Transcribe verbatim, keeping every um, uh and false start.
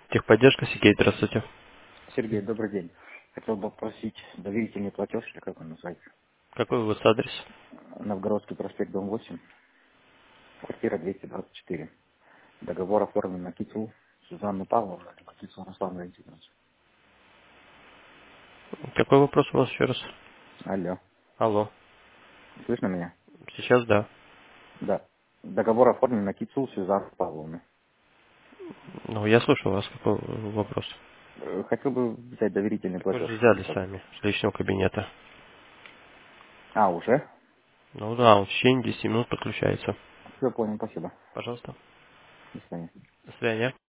Техподдержка, Сергей, здравствуйте. Сергей, добрый день. Хотел бы попросить доверительный платеж, или как он называется? Какой у вас адрес? Новгородский проспект, дом восемь, квартира двести двадцать четыре. Договор оформлен на Кицу Сюзанну Павловну, либо Кицу Руслану Валентиновичу. Какой вопрос у вас еще раз? Алло, Алло. слышно меня? Сейчас да. Да. Договор оформлен на Кицу Сюзанну Павловну. Ну, я слушаю вас. Какой вопрос? Э, Хотел бы взять доверительный Так вы платеж. же взяли Как бы. сами с личного кабинета. А, уже? Ну да, он в течение десяти минут подключается. Все, понял, спасибо. Пожалуйста. До свидания. До свидания.